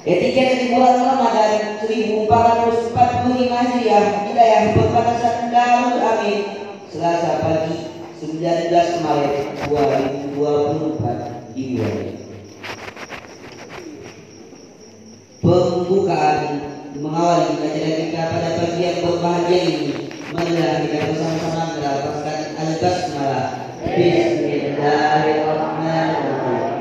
Etika dari bulan Ramadan 1445 Hijriah, wilayah perbatasan Darul Amin, Selasa pagi 19 Maret 2024 dimulai. Pembukaan mengawali acara kita pada pagi yang berbahagia ini, marilah kita bersama-sama melafazkan al-basmalah. Bismillahirrahmanirrahim.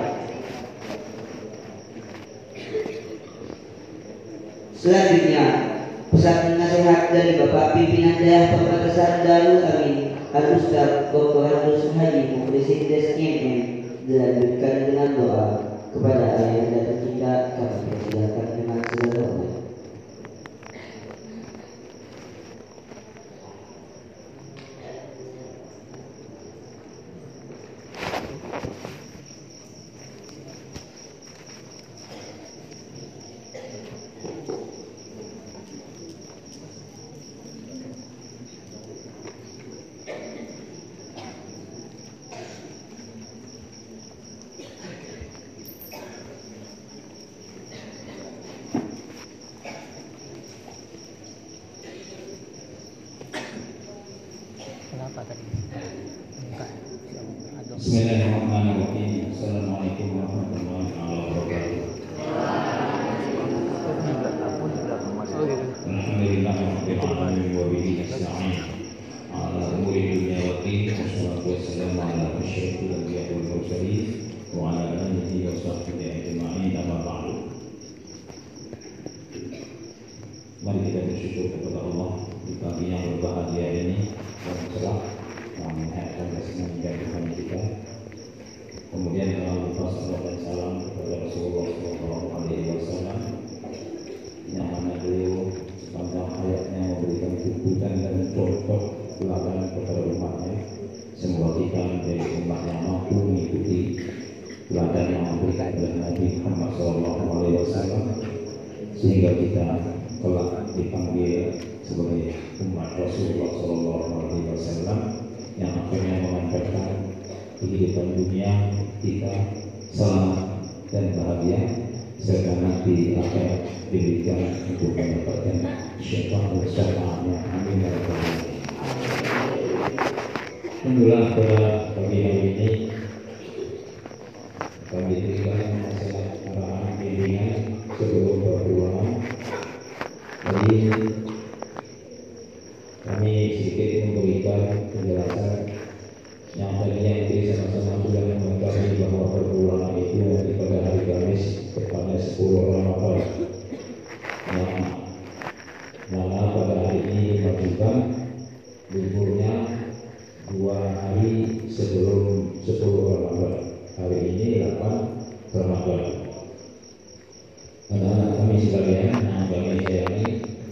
Selanjutnya, pesan nasihat dari Bapak Pimpinan Daerah Perbatasan Darul Amin, Al-Ustaz Dr. Harus Haji Mukhlisin Des MM, dilanjutkan dengan doa kepada ayah dan kita. Kami persilakan dengan segala hormat. Bismillahirrahmanirrahim. Assalamualaikum warahmatullahi wabarakatuh. Alhamdulillah rabbil alamin wa bihi nasta'in ala umuri dunya wa din. Wassalatu wassalamu ala asyrafil anbiya'i wal mursalin wa ala alihi wa sahbihi ajma'in, amma ba'du. Mari kita bersyukur kepada Allah di pagi yang berbahagia ini dan cerah yang menyehatkan dan menjadikan kita. Kemudian jangan lupa salawat dan salam kepada Rasulullah SAW yang mana beliau sepanjang hayatnya memberikan tuntunan dan contoh teladan kepada umatnya. Semoga kita menjadi umat yang mampu mengikuti teladan yang memberikan oleh Nabi Muhammad SAW sehingga kita telah dipanggil sebagai umat Rasulullah SAW yang akhirnya mengantarkan kehidupan dunia kita selamat dan bahagia serta nanti akhirat diberikan untuk mendapatkan syafaat bersamaannya. Amin ya rabbal alamin. Alhamdulillah pada pagi hari ini kami berikan masalah arahan bimbingan sebelum berpulang. Jadi kami sedikit memberikan penjelasan yang tadinya nanti sama-sama sudah mengetahui bahwa perbulan itu nanti pada hari Kamis tepatnya 10 Ramadan yang mana pada hari ini dimajukan liburnya 2 hari sebelum 10 Ramadan. Hari ini 8 Ramadan. Anak-anak kami sekalian yang kami sayangi,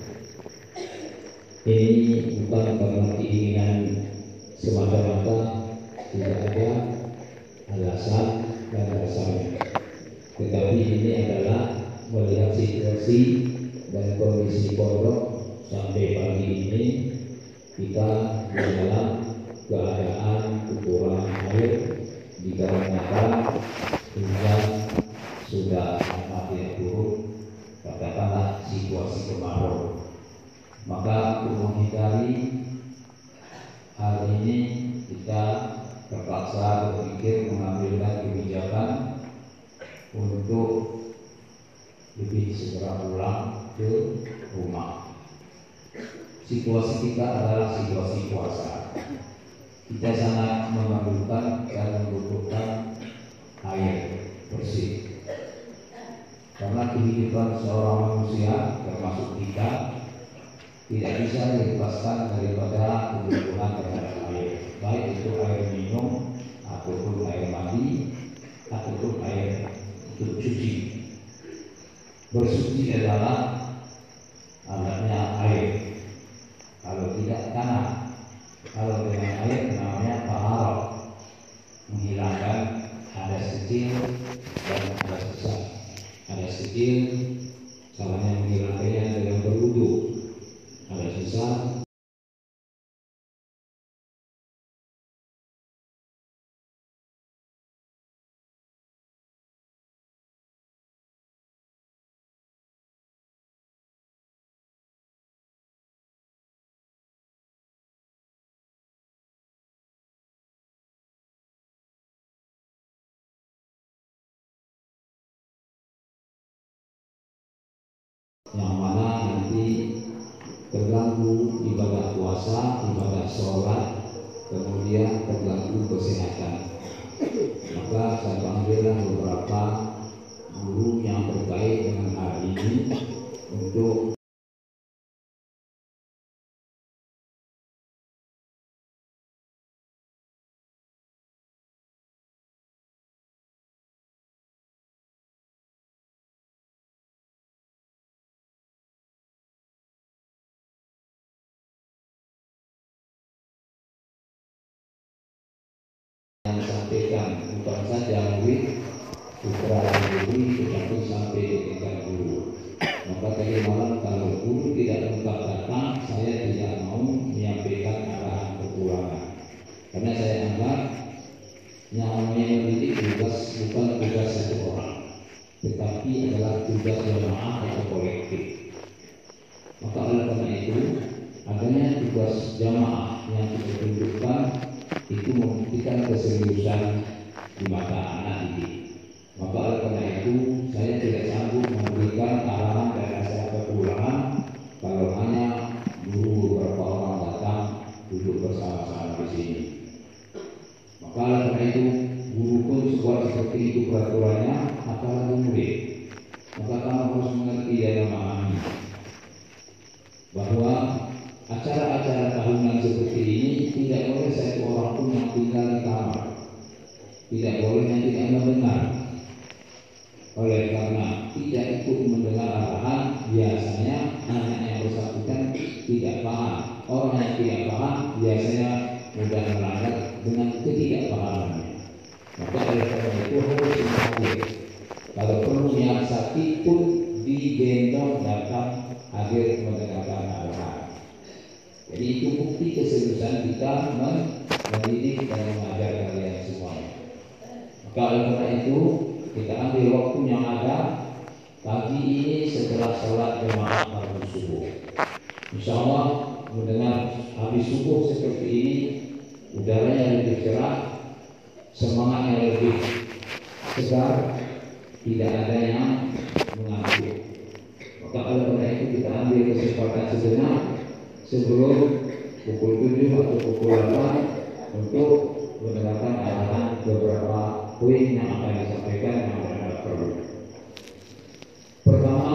ini bukan karena keinginan semata-mata, tidak ada alasan dan dasarnya, tetapi ini adalah melihat situasi dan kondisi pondok sampai pagi ini kita di dalam keadaan kekurangan air dikarenakan hujan sudah hampir turun, katakanlah situasi kemarau. Maka untuk menghindari hal ini kita terpaksa berpikir mengambilkan kebijakan untuk lebih segera pulang ke rumah. Situasi kita adalah situasi puasa. Kita sangat memerlukan dan membutuhkan air bersih. Karena kehidupan seorang manusia termasuk kita tidak bisa dilepaskan daripada kebutuhan terhadap air, baik itu air minum ataupun air mandi ataupun air untuk cuci. Bersuci adalah alatnya air. Kalau tidak tanah, kalau dengan air namanya taharah, menghilangkan hadas kecil dan hadas besar. Hadas kecil caranya menghilangkannya dengan berwudu. Hadas besar yang mana nanti terganggu ibadah puasa, ibadah sholat, kemudian terganggu kesehatan. Maka saya panggillah beberapa guru yang terkait dengan hal ini untuk yang sampaikan bukan saja murid putra murid tetapi sampai ke tingkat guru. Maka tadi malam kalau guru tidak lengkap datang, saya tidak mau menyampaikan arahan kepulangan, karena saya anggap yang namanya mendidik tugas bukan tugas satu orang, tetapi adalah tugas jamaah atau kolektif. Maka oleh karena itu adanya tugas jamaah yang kita tunjukkan itu membuktikan keseriusan di mata anak didik. Maka oleh karena itu saya tidak sanggup memberikan arahan dan nasihat kepulangan kalau hanya guru beberapa orang datang duduk bersama-sama di sini. Maka oleh karena itu guru pun sebuah seperti itu peraturannya, apalagi murid. Maka kamu harus mengerti dan memahami bahwa acara-acara tahunan seperti ini tidak boleh satu orang pun yang tinggal di kamar, tidak boleh yang tidak mendengar. Oleh karena tidak ikut mendengar arahan, biasanya anak yang bersangkutan tidak paham. Orang yang tidak paham biasanya mudah melanggar dengan ketidakpahamannya. Maka oleh karena itu harus dihadir. Kalau perlu yang sakit pun digendong datang hadir mendengarkan arahan. Jadi itu bukti keseriusan kita mendidik dan mengajar kalian semuanya. Maka oleh karena itu kita ambil waktu yang ada pagi ini setelah sholat jemaah maghrib subuh. Insya Allah mendengar habis subuh seperti ini, udaranya lebih cerah, semangatnya lebih segar, tidak ada yang mengantuk. Maka oleh karena itu kita ambil kesempatan sejenak sebelum pukul 7 atau pukul 8 untuk mendengarkan arahan beberapa poin yang akan disampaikan yang benar perlu. Pertama,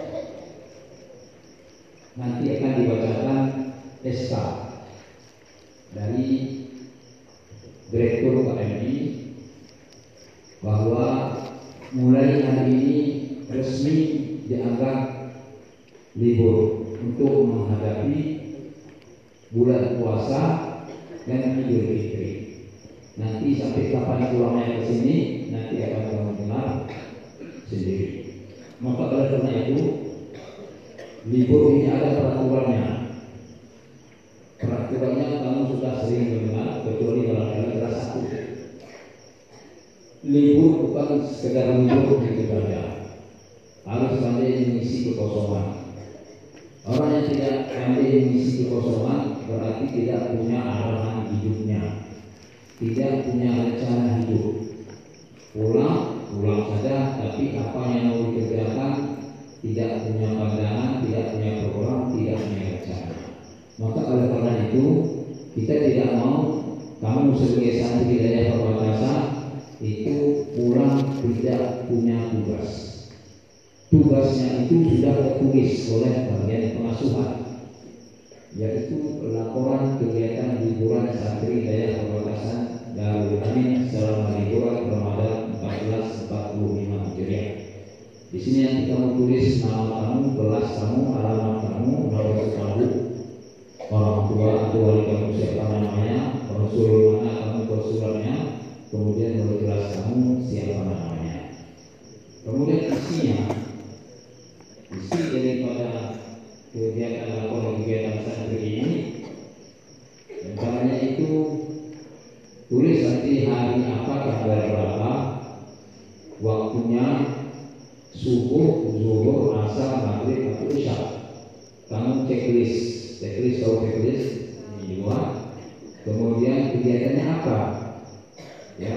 nanti akan dibacakan SK dari Direktur KMI bahwa mulai hari ini resmi dianggap libur untuk menghadapi bulan puasa dan Idul Fitri. Nanti sampai kapan pulangnya ke sini nanti akan kamu dengar sendiri. Maka oleh karena itu libur ini ada peraturannya. Peraturannya kamu sudah sering mendengar, kecuali barangkali kelas 1. Libur bukan sekedar libur begitu saja, harus pandai mengisi kekosongan. Orang yang tidak pandai mengisi kekosongan berarti tidak punya arahan hidupnya, tidak punya rencana hidup. Pulang saja, tapi apa yang mau dikerjakan tidak punya pandangan, tidak punya program, tidak punya rencana. Maka oleh karena itu kita tidak mau kamu sebagai santri daerah perbatasan itu pulang tidak punya tugas. Tugasnya itu sudah tertulis oleh bagian pengasuhan, yaitu laporan kegiatan liburan santri daerah perbatasan Darul Amin selama liburan Ramadan 1445 Hijriah. Di sini yang kamu tulis nama kamu, kelas kamu, alamat kamu, nomor kamu, orang tua atau wali kamu siapa namanya, konsul mana kamu konsulernya, kemudian baru kelas kamu siapa namanya. Kemudian isinya, isi daripada kegiatan laporan kegiatan santri ini, antaranya itu tulis nanti hari apa, tanggal berapa, waktunya, subuh, zuhur, asar, maghrib, atau isya. Kamu checklist tahu checklist ini dua. Kemudian kegiatannya apa? Ya,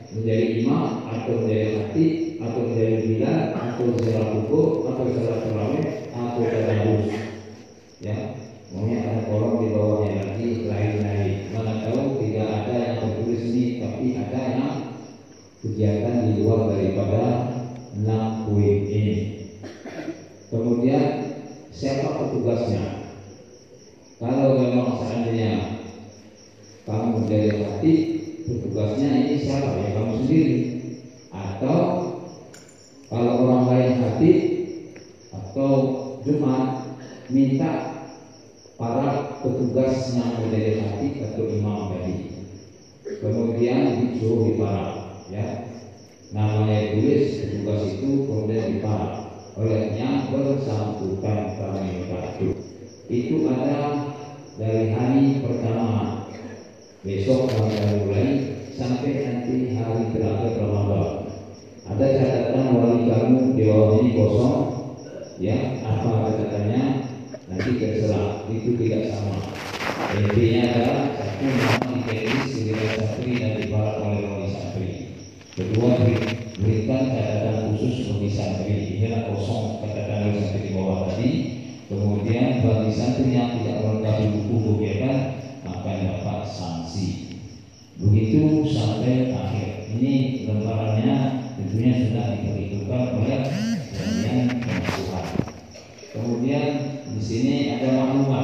menjadi imam atau menjadi khatib atau menjadi bilal atau sholat subuh atau sholat tarawih atau tadarus. Ya, maunya ada kolom di bawahnya lagi lain-lain. Mana tahu tidak ada yang tertulis ini, tapi ada yang kegiatan di luar daripada 6 poin ini. Kemudian siapa petugasnya? Kalau memang seandainya kamu menjadi khatib, petugasnya ini siapa? Ya kamu sendiri. Atau kalau orang lain khatib atau Jumat, minta para petugas yang menjadi khatib atau imam tadi. Kemudian disuruh diparah, ya. Namanya tulis petugas itu kemudian diparah oleh yang bersangkutan kami itu. Itu ada dari hari pertama, besok kami akan mulai sampai nanti hari terakhir Ramadan. Ada catatan wali kamu di bawah ini kosong, ya. Apa catatannya? Nanti terserah, itu tidak sama. Intinya adalah satu, nama ditulis segera santri dan dibarak oleh wali santri. Kedua, berikan catatan khusus bagi santri. Inilah kosong catatan wali santri di bawah tadi. Kemudian bagi santri yang tidak melengkapi buku kegiatan akan dapat sanksi. Begitu sampai akhir. Ini lembarannya tentunya sudah diperhitungkan oleh bagian pengasuhan. Kemudian di sini ada maklumat.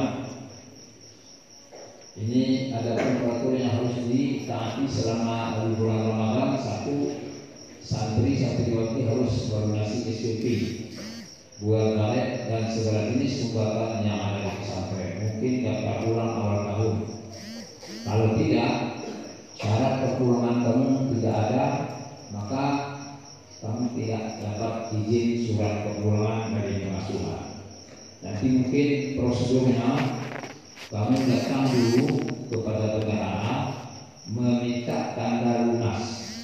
Ini ada peraturan yang harus ditaati selama bulan Ramadan. Satu, santriwati harus melunasi SPP, buah balik dan segala jenis sumbangan yang ada di pesantren. Mungkin tidak pulang awal tahun. Kalau tidak, syarat kepulangan kamu tidak ada, maka kamu tidak dapat izin surat kepulangan dari pengasuhan. Nanti mungkin prosedurnya kamu datang dulu kepada bendahara meminta tanda lunas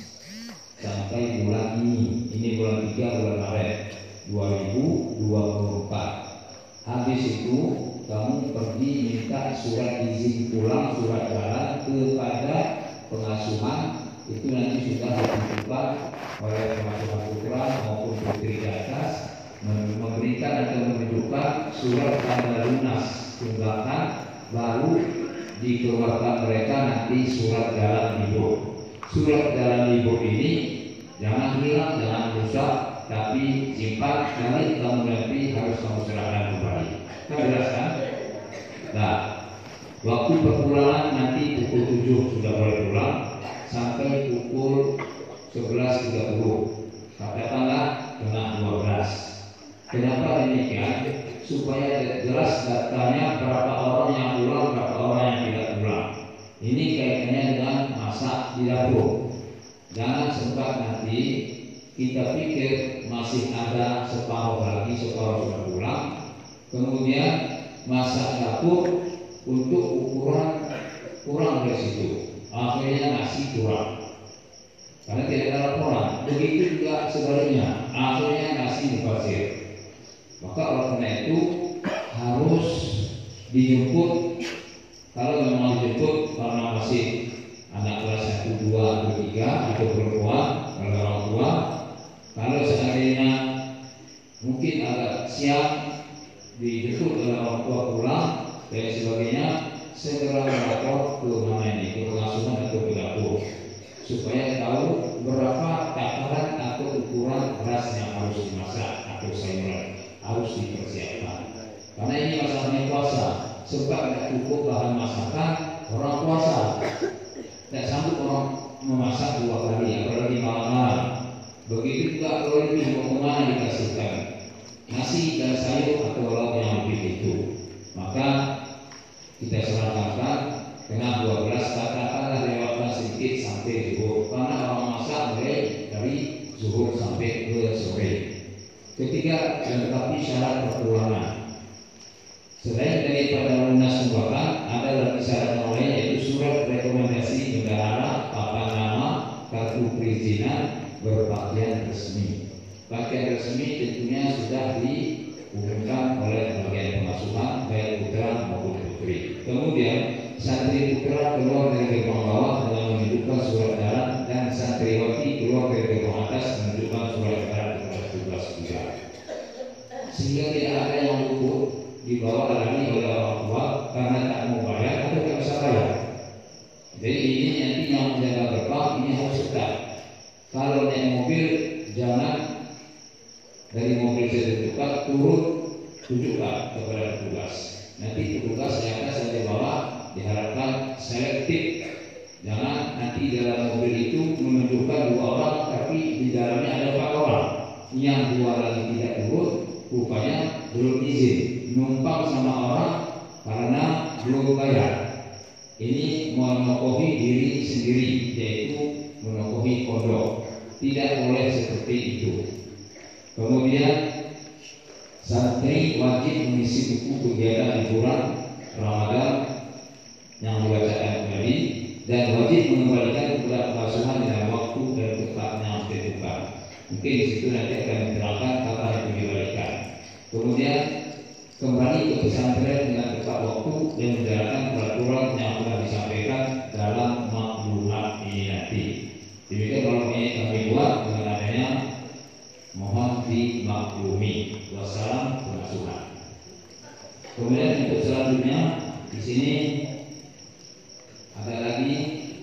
sampai bulan ini bulan 3 bulan Maret 2024. Habis itu kamu pergi minta surat izin pulang, surat jalan kepada pengasuhan. Itu nanti sudah ditentukan oleh pengasuhan putra maupun putri di atas, memberikan atau menunjukkan surat tanda lunas tunggakan, baru dikeluarkan mereka nanti surat jalan hidup. Surat jalan hidup ini jangan hilang, jangan rusak, tapi simpan, kali kamu nanti harus kamu serahkan kembali. Kita jelaskan. Nah, waktu perpulangan nanti pukul 7 sudah boleh pulang sampai pukul 11.30. Katakanlah kena 12. Kenapa demikian? Supaya jelas datanya berapa orang yang pulang, berapa orang yang tidak pulang. Ini kaitannya dengan masak di dapur. Jangan sempat nanti kita pikir masih ada separuh lagi, separuh sudah pulang. Kemudian masak dapur untuk ukuran kurang dari situ. Akhirnya nasi kurang. Karena tidak ada laporan. Begitu juga sebaliknya. Akhirnya nasi dipasir. Maka oleh karena itu harus dijemput. Kalau memang dijemput karena masih anak kelas 1, 2, atau 3 itu perempuan, kalau orang tua. Kalau seandainya mungkin agak siang dijemput oleh orang tua pulang dan sebagainya, segera melapor ke mana ini, ke pengasuhan atau ke dapur, supaya tahu berapa takaran atau ukuran beras yang harus dimasak atau sayuran harus dipersiapkan. Karena ini masalahnya puasa, sebab tidak cukup bahan masakan orang puasa, tidak sanggup orang memasak 2 kali, apalagi malam-malam. Begitu juga kalau lebih mau kemana dikasihkan nasi dan sayur atau lauk yang lebih itu, maka kita serahkan dengan 12, katakanlah lewatkan sedikit sampai zuhur, karena orang masak mulai dari zuhur sampai ke sore. Ketiga, lengkapi syarat perpulangan. Selain daripada lunas sumbangan, ada lagi syarat yang lain, yaitu surat rekomendasi bendahara, papan nama, kartu perizinan, berpakaian resmi. Pakaian resmi tentunya sudah diumumkan oleh bagian pengasuhan baik putra maupun putri. Kemudian santri putra keluar dari gerbang bawah dengan menunjukkan surat jalan dan santriwati keluar dari gerbang atas menunjukkan surat edaran tugas juga. Sehingga tidak ada yang luput dibawa lari oleh orang tua karena tak mau bayar atau tak bisa bayar. Jadi ini nanti yang menjaga gerbang ini harus tetap. Kalau naik mobil jangan dari mobil saya tunjukkan turun tunjukkan kepada petugas. Nanti petugas yang atas dan di bawah diharapkan selektif. Jangan nanti dalam mobil itu menunjukkan 2 orang tapi di dalamnya ada 4 orang. Yang 2 lagi tidak turun, rupanya belum izin numpang sama orang karena belum bayar. Ini menokohi diri sendiri, yaitu menokohi pondok. Tidak boleh seperti itu. Kemudian santri wajib mengisi buku kegiatan liburan Ramadan yang dibacakan kembali dan wajib mengembalikan kepada pengasuhan dalam waktu dan tempatnya ditentukan. Mungkin di situ nanti akan diterangkan apa yang dikembalikan. Kemudian kembali ke pesantren dengan tepat waktu dan menjalankan peraturan yang telah disampaikan dalam maklumat ini nanti. Demikian kalau ini kami buat dengan adanya mohon dimaklumi. Wassalam pengasuhan. Kemudian untuk selanjutnya di sini ada lagi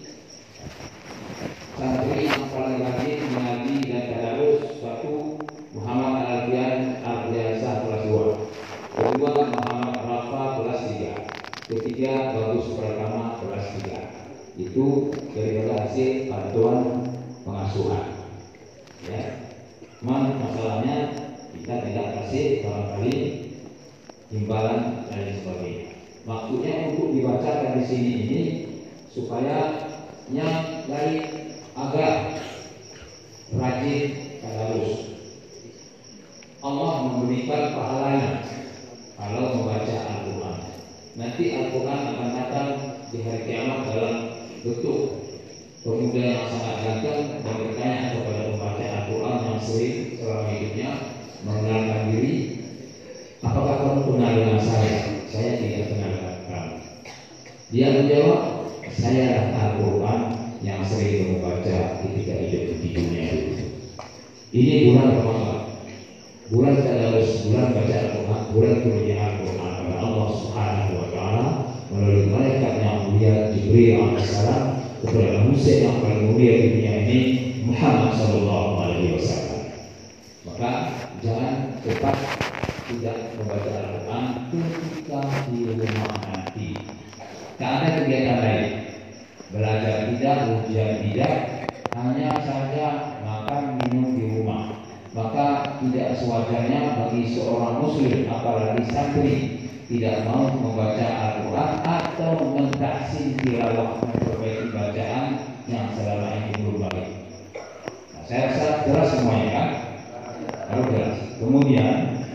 santri yang paling rajin mengaji dan tadarus. 1. Muhammad Ardiansyah kelas 2. Kedua Muhammad Rafa kelas 3. Ketiga Bagus Pratama kelas 3. Itu daripada hasil bantuan pengasuhan. Ya. Masalahnya kita tidak kasih barangkali imbalan dan sebagainya. Maksudnya untuk dibacakan di sini ini supaya yang lain agak rajin tadarus. Allah memberikan pahalanya kalau membaca Al-Quran. Nanti Al-Quran akan datang di hari kiamat dalam bentuk pemuda yang sangat ganteng dan bertanya kepada pembaca Al-Quran yang sering selama hidupnya mengenalkan diri, apakah kamu kenal dengan saya? Saya tidak kenal dengan kamu. Dia menjawab, saya Al-Quran yang sering membaca ketika hidup di dunia itu. Ini bulan Ramadan, bulan tadarus, bulan baca Al-Quran, bulan turunnya Al-Quran kepada Allah Subhanahu wa Ta'ala melalui malaikat yang mulia Jibril alaihissalam kepada manusia yang paling mulia di dunia ini, Muhammad sallallahu alaihi wasallam. Maka jangan cepat tidak membaca Al-Quran ketika di rumah nanti. Tak ada kegiatan lain, belajar tidak, ujian tidak, hanya saja makan minum di rumah. Maka tidak sewajarnya bagi seorang muslim, apalagi santri, tidak mau membaca Al-Quran atau mentahsin tilawah, memperbaiki bacaan yang selama ini belum baik. Nah, saya rasa jelas semuanya kan? Harus jelas. Kemudian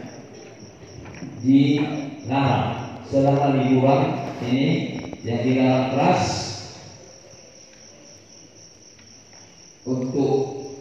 dilarang selama liburan ini yang dilarang keras untuk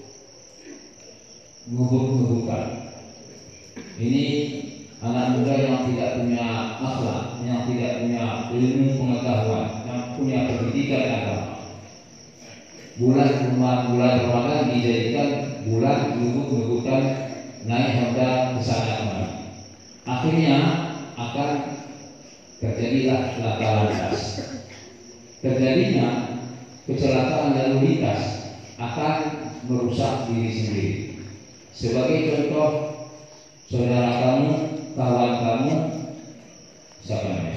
ngebut-ngebutan. Ini anak muda yang tidak punya akhlak, yang tidak punya ilmu pengetahuan, yang punya pendidikan agama. Bulan Ramadan dijadikan bulan ngebut-ngebutan, naik Honda kesana kemari. Akhirnya akan terjadilah laka lantas. Terjadinya kecelakaan lalu lintas akan merusak diri sendiri. Sebagai contoh, saudara kamu, kawan kamu, siapa namanya?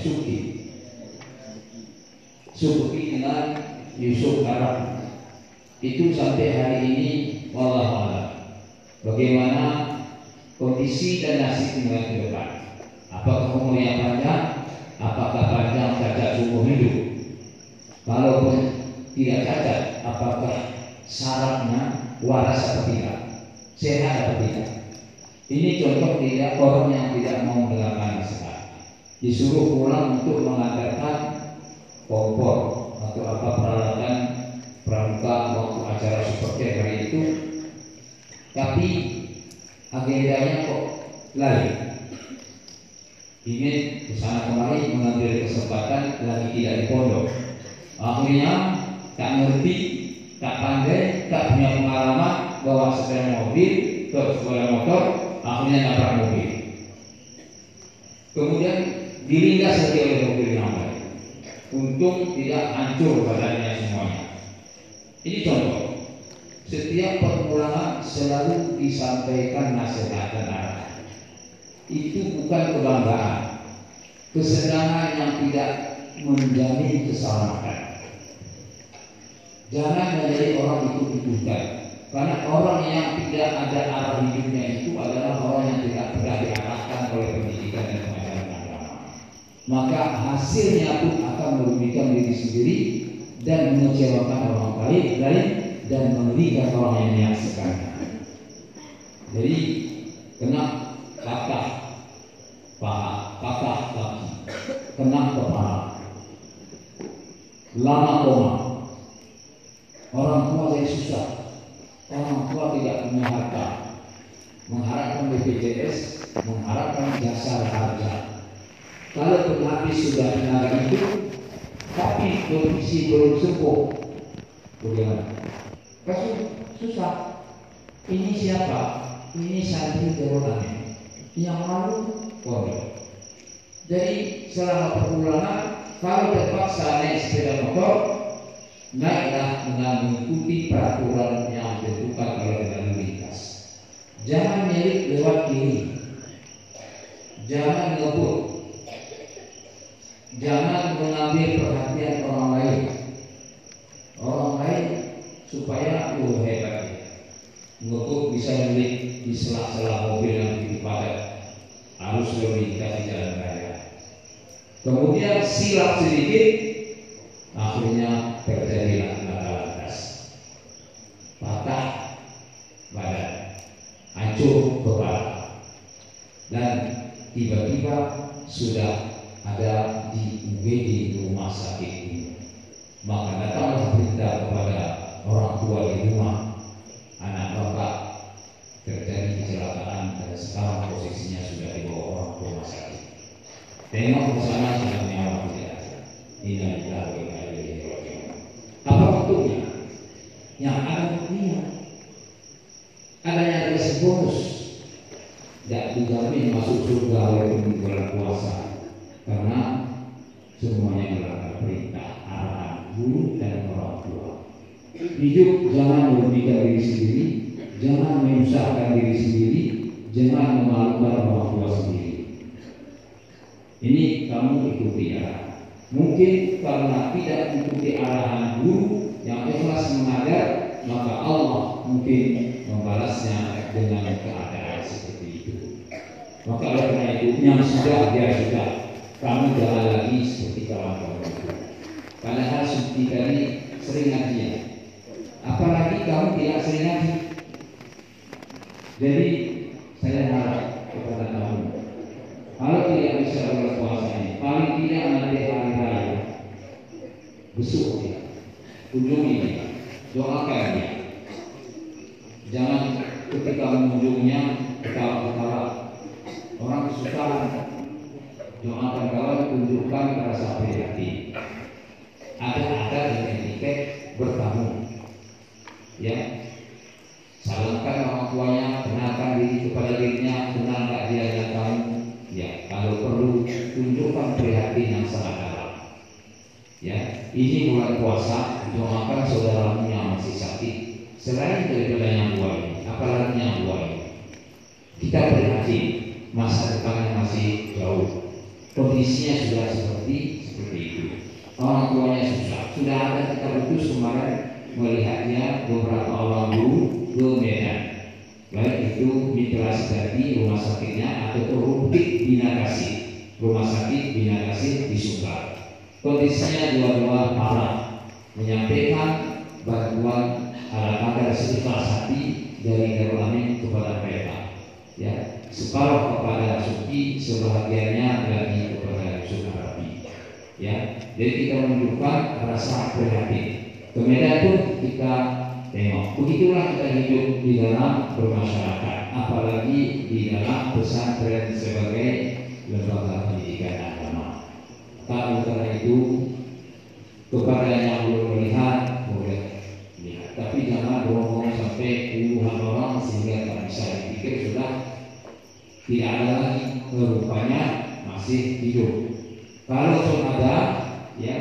Suki dengan Yusuf Arab. Itu sampai hari ini wallahu a'lam. Bagaimana kondisi dan nasib dengan ke depan? Apakah umur yang panjang? Apakah panjang cacat seumur hidup? Kalaupun tidak cacat, apakah syaratnya waras atau tidak? Sehat atau tidak? Ini contoh tidak orang yang tidak mau mendengarkan nasihat. Disuruh pulang untuk mengantarkan kompor atau apa peralatan pramuka waktu acara seperti hari itu, tapi agendanya kok lain. Ingin kesana kemari mengambil kesempatan lagi tidak di pondok. Akhirnya tak ngerti tak pandai, tak punya pengalaman bawa sepeda mobil ke sepeda motor, akhirnya nabrak mobil. Kemudian dilindas lagi oleh mobil yang lain. Untung tidak hancur badannya semuanya. Ini contoh. Setiap permulaan selalu disampaikan nasihat dan arahan. Itu bukan kebanggaan, kesenangan yang tidak menjamin keselamatan. Jangan menjadi orang ikut-ikutan, karena orang yang tidak ada arah hidupnya itu adalah orang yang tidak pernah diarahkan oleh pendidikan dan pengajaran agama. Maka hasilnya pun akan merugikan diri sendiri dan mengecewakan orang lain dan merugikan orang yang menyaksikan. Jadi kena patah paha, patah kaki, kena kepala, lama koma. Orang tua saya susah, orang tua tidak punya harta, mengharapkan BPJS, mengharapkan jasa harga. Kalau penghabis sudah tenaga hidup, tapi kondisi belum sembuh, bagaimana? Susah. Ini siapa? Ini santri teroris yang malu korban. Jadi selama perbulangan, kalau terpaksa naik sepeda motor, naiklah dengan mengikuti peraturan yang ditentukan oleh lalu lintas. Jangan nyelip lewat kiri, jangan ngebut, jangan mengambil perhatian orang lain. Orang lain supaya hebat. Ngebut bisa nyelip di sela-sela mobil yang begitu padat, harus lalu lintas di jalan raya. Kemudian silap sedikit, akhirnya terjadilah laka lantas, patah badan, hancur kepala, dan tiba-tiba sudah ada di UGD rumah sakit ini. Maka datanglah berita kepada orang tua di rumah, anak bapak terjadi kecelakaan dan sekarang posisinya sudah dibawa orang ke rumah sakit. Tengok ke sana sudah nyawa tidak ada. Innalillahi wa inna ilaihi raji'un. Apa bentuknya? Yang ada buktinya. Adanya kasih bonus. Tidak dijamin masuk surga walaupun di bulan puasa, karena semuanya melanggar perintah arahan guru dan orang tua. Hidup jangan merugikan diri sendiri, jangan menyusahkan diri sendiri, jangan memalukan orang tua sendiri. Ini kamu ikuti arahan. Mungkin karena tidak mengikuti arahan guru yang ikhlas mengajar, maka Allah mungkin membalasnya dengan keadaan seperti itu. Maka oleh karena itu, yang sudah dia sudah, kamu jangan lagi seperti kawan-kawan itu. Padahal seperti tadi sering ngaji, apalagi kamu tidak sering ngaji. Jadi saya harap kepada kamu, kalau tidak bisa berpuasa ini, paling tidak nanti hari raya besok dia, kunjungi dia, doakan dia. Jangan ketika mengunjungnya ketawa-ketawa, orang kesusahan. Doakan kawan, tunjukkan rasa prihatin. Ada dengan etiket bertamu, ya. Salahkan orang tuanya, kenalkan diri kepada dirinya, kenal tak dia dan kamu. Ya, kalau perlu tunjukkan prihatin yang sangat dalam. Ya, ini bulan puasa, doakan saudaramu yang masih sakit. Selain daripada yang dua ini, apalagi yang dua ini, kita prihatin, masa depannya masih jauh, kondisinya sudah seperti itu. Orang tuanya sudah ada kita putus kemarin melihatnya beberapa orang guru ke Medan, baik itu Mitra Sedati rumah sakitnya atau Rupik Bina Kasih, rumah sakit Bina Kasih di Sumbar. Kondisinya dua-dua parah, menyampaikan bantuan agar seikhlas hati dari Darul Amin kepada mereka. Ya, separuh kepada Suki, sebahagiannya lagi kepada Yusuf Arabi. Ya, jadi kita menunjukkan rasa prihatin. Ke Medan pun kita tengok. Begitulah kita hidup di dalam bermasyarakat, apalagi di dalam pesantren sebagai lembaga pendidikan agama. Karena itu kepada yang belum melihat boleh lihat. Tapi jangan beromong sampai puluhan orang sehingga tak bisa dipikir sudah tidak ada lagi, rupanya masih hidup. Kalau pun ada, ya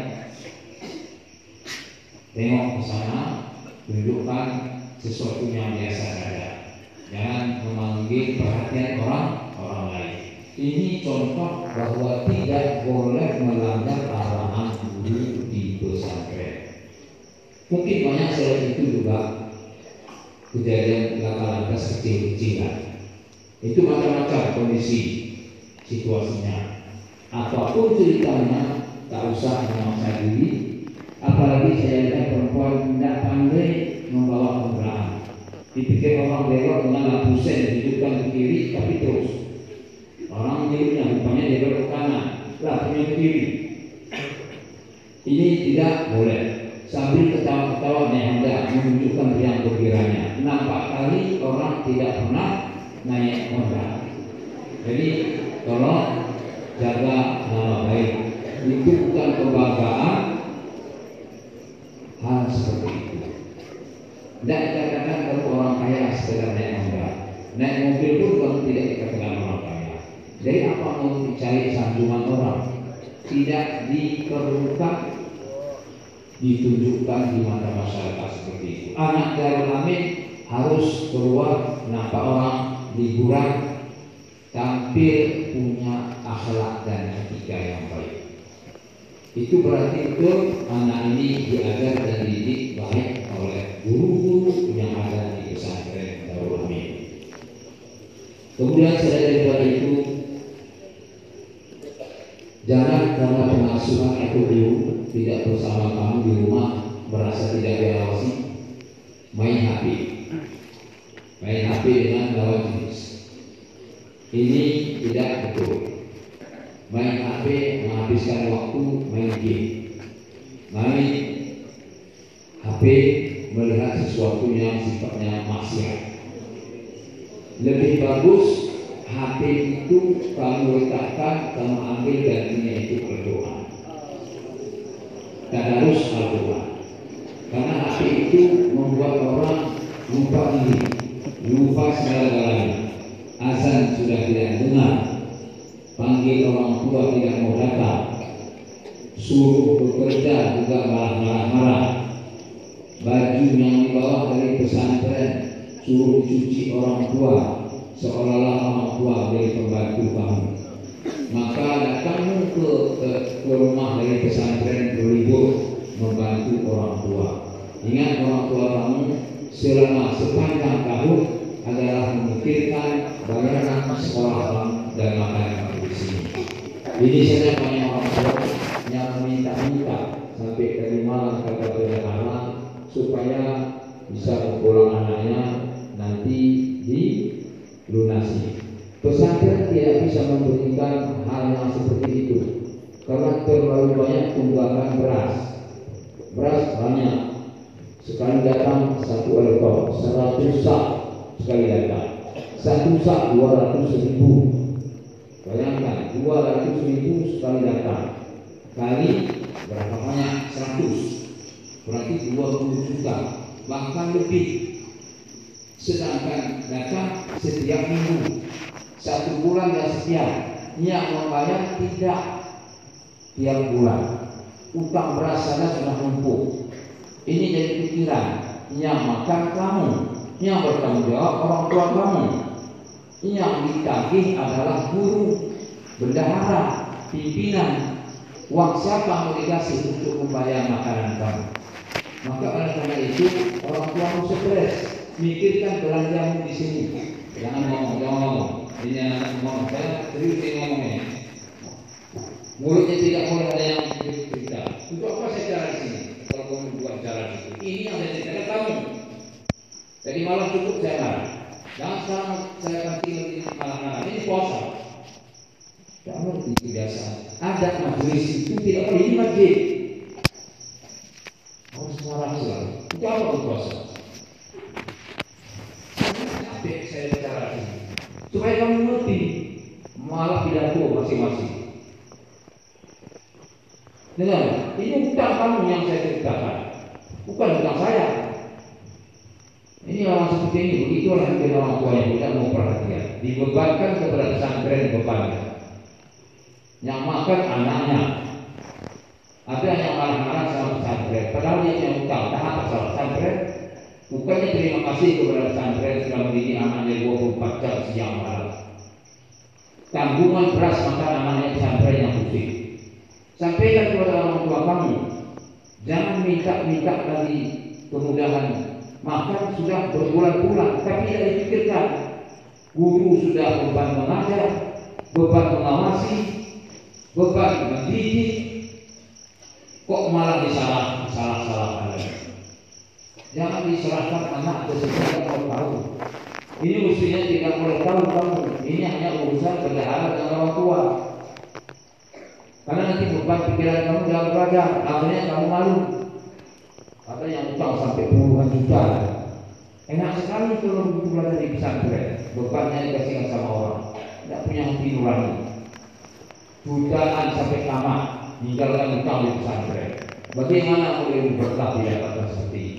tengok ke sana, tunjukkan sesuatu yang biasa saja. Jangan memanggil perhatian orang lain. Ini contoh bahwa tidak boleh melanggar arahan guru di pesantren. Mungkin banyak selain itu juga kejadian laka-lantas kecil-kecilan. Itu macam-macam kondisi situasinya. Apapun ceritanya, tak usah memaksa diri. Apalagi saya lihat perempuan tidak pandai membawa kendaraan. Dipikir orang lewat dengan lampu sen dihidupkan ke kiri, tapi terus orang menyebutnya rupanya dia belok ke kanan, lampunya ke kiri. Ini tidak boleh. Sambil ketawa-ketawa Honda menunjukkan yang gembiranya. Nampak kali orang tidak pernah naik Honda. Jadi tolong jaga nama baik. Itu bukan kebanggaan hal seperti itu. Tidak dikatakan kalau orang kaya sekedar naik Honda. Naik mobil pun kamu tidak dikatakan orang kaya. Jadi apa mau dicari sanjungan orang? Tidak diperlukan ditunjukkan di mata masyarakat seperti itu. Anak Darul Amin harus keluar nampak orang liburan, tampil punya akhlak dan etika yang baik. Itu berarti betul anak ini diajar dan dididik baik oleh guru-guru yang ada di pesantren Darul Amin. Kemudian selain daripada itu, jangan karena pengasuhan atau guru tidak bersama kamu di rumah merasa tidak diawasi, main HP dengan lawan jenis. Ini tidak betul. Main HP menghabiskan waktu main game. Main HP melihat sesuatu yang sifatnya maksiat. Lebih bagus HP itu kamu letakkan, kamu ambil gantinya itu berdoa. Tadarus Al-Quran. Karena HP itu membuat orang lupa diri, lupa segala-galanya. Azan sudah tidak dengar, panggil orang tua tidak mau datang, suruh bekerja juga malah marah-marah. Baju yang dibawa dari pesantren suruh cuci orang tua, seolah-olah orang tua dari pembantu kamu. Maka datangmu ke rumah dari pesantren berlibur membantu orang tua. Ingat orang tua kamu selama sepanjang tahun adalah memikirkan bayaran sekolah kamu dan makan kamu di sini. Ini saja banyak orang tua yang meminta-minta sampai dari malam kata malam supaya bisa pulang anaknya nanti dilunasi. Pesantren tidak bisa memberikan hal yang seperti itu karena terlalu banyak tunggakan beras. Beras banyak, sekali datang 1 ekor, 100 sak sekali datang. 1 sak 200.000. Bayangkan 200.000 sekali datang. Kali berapa banyak? 100. Berarti 20 juta, bahkan lebih. Sedangkan datang setiap minggu, 1 bulan dan sekian. Yang membayar tidak tiap bulan. Utang beras sana sudah numpuk. Ini jadi pikiran. Yang makan kamu, yang bertanggung jawab orang tua kamu. Yang ditagih adalah guru, bendahara, pimpinan. Uang siapa mau dikasih untuk membayar makanan kamu? Maka oleh karena itu orang tuamu stres. Mikirkan belanjamu di sini. Jangan ngomong. Ini anak ngomong. Saya serius ngomongnya. Mulutnya tidak boleh ada yang cerita. Untuk apa saya cara di sini? Kalau kamu buat cara di sini, ini yang saya ceritakan kamu. Jadi malam cukup saya marah. Jangan sekarang saya akan tinggal di malam-malam. Ini puasa. Tidak ngerti kebiasaan. Ada majelis itu tidak boleh. Ini masjid. Harus marah selalu. Itu apa itu puasa? Saya bicara ini supaya kamu mengerti, malah pidato masing-masing. Dengar, ini bukan kamu yang saya ceritakan, bukan saya. Ini orang seperti ini, begitulah yang orang tua yang tidak mau perhatian, dibebankan kepada pesantren bebannya. Yang makan anaknya, ada yang marah-marah sama pesantren, padahal dia yang utang, tak apa salah pesantren. Bukannya terima kasih kepada pesantren sudah mendidik anaknya 24 jam siang malam. Tanggungan beras makan anaknya pesantren yang pusing. Sampaikan kepada orang tua kamu, jangan minta lagi kemudahan. Makan sudah berbulan-bulan, tapi tidak dipikirkan. Guru sudah beban mengajar, beban mengawasi, beban mendidik, kok malah disalah-salahkan lagi. Jangan diserahkan anak ke sesuatu yang mau tahu. Ini mestinya tidak boleh tahu kamu. Ini hanya urusan bendahara dan orang tua. Karena nanti beban pikiran kamu dalam belajar, akhirnya kamu malu. Ada yang utang sampai puluhan juta. Enak sekali kalau begitu belajar di pesantren. Bebannya dikasihkan sama orang. Tidak punya hati nurani. Jutaan sampai tamat, meninggalkan utang di pesantren. Bagaimana boleh berkah didapatkan seperti itu?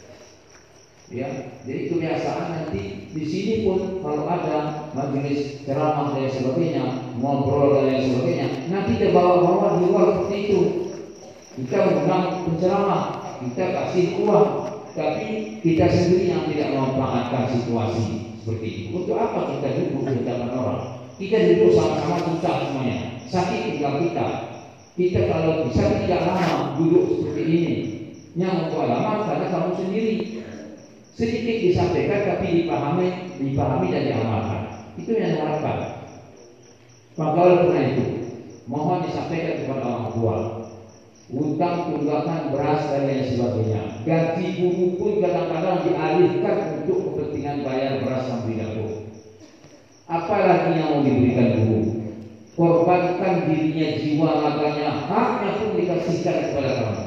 Ya, jadi kebiasaan nanti di sini pun kalau ada majelis ceramah dan sebagainya, ngobrol dan sebagainya, nanti kita bawa-bawa di luar seperti itu. Kita undang penceramah, kita kasih uang, tapi kita sendiri yang tidak memanfaatkan situasi seperti itu. Untuk apa kita duduk di hadapan orang? Kita duduk sama-sama susah semuanya. Sakit tinggal kita. Kita kalau bisa tidak lama duduk seperti ini. Yang untuk lama karena kamu sendiri. Sedikit disampaikan tapi dipahami dan diamalkan. Itu yang diharapkan. Maka oleh karena itu, mohon disampaikan kepada orang tua. Utang tunggakan beras dan lain sebagainya. Gaji guru pun kadang-kadang dialihkan untuk kepentingan bayar beras sampai dapur. Apalagi yang mau diberikan guru? Korbankan dirinya, jiwa raganya, haknya pun dikasihkan kepada kamu.